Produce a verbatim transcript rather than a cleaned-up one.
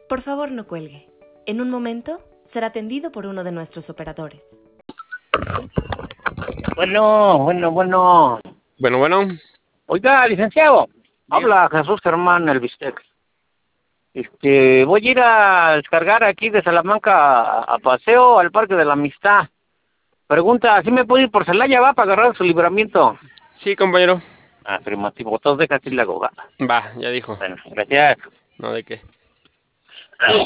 Por favor, no cuelgue. En un momento será atendido por uno de nuestros operadores. Bueno, bueno, bueno. Bueno, bueno. Oiga, licenciado, Diga. habla Jesús Germán el Bistec. Este, voy a ir a descargar aquí de Salamanca a, a paseo al Parque de la Amistad. Pregunta, ¿sí me puedo ir por Celaya, va, para agarrar su libramiento? Sí, compañero. Afirmativo, todos deja así la goga. Va, ya dijo. Bueno, gracias. No, ¿de qué?